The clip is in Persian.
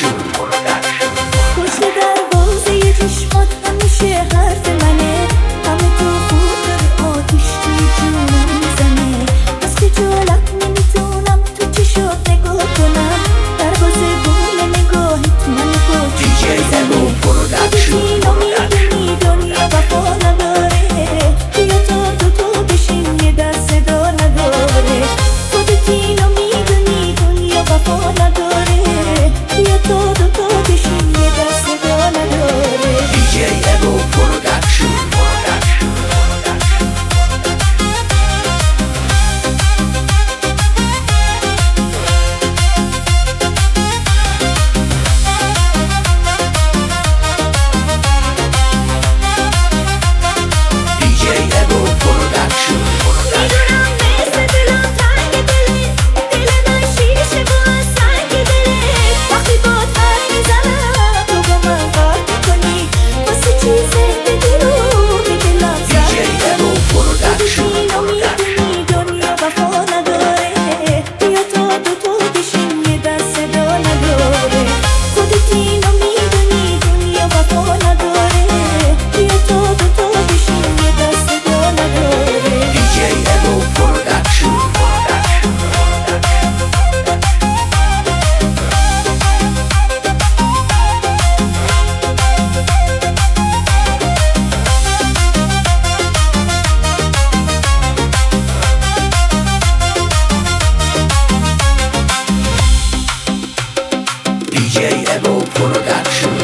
پشت دروازه چشمات همیشه حرف منه، همه تو خود داره آتیش توی جونم میزنه. از خجالت نمیتونم تو چشات نگاه کنم، دروازه بول نگاهت من با چشم زنه. اینو میدونی دنیا وفا نداره، بیا تا دوتا بشیم یه دست صدا نداره. خودت اینو میدونی دنیا وفا نداره، بیا تا دوتا بشیم یه دست صدا نداره. میدونم مثل دلم تنگ دله، دل من شیشه با سنگ دله. وقتی باد حرف میزنم تو با من قهر میکنی، واسه چی زندگی رو به دلم زد میزنی. خودت اینو میدونی دنیا وفا نداره، بیا تا دوتا بشیم یه دست صدا نداره. خودت اینو میدونی دنیا وفا نداره، بیا تا دوتا بشیم یه دست صدا نداره. DJ Evo Production.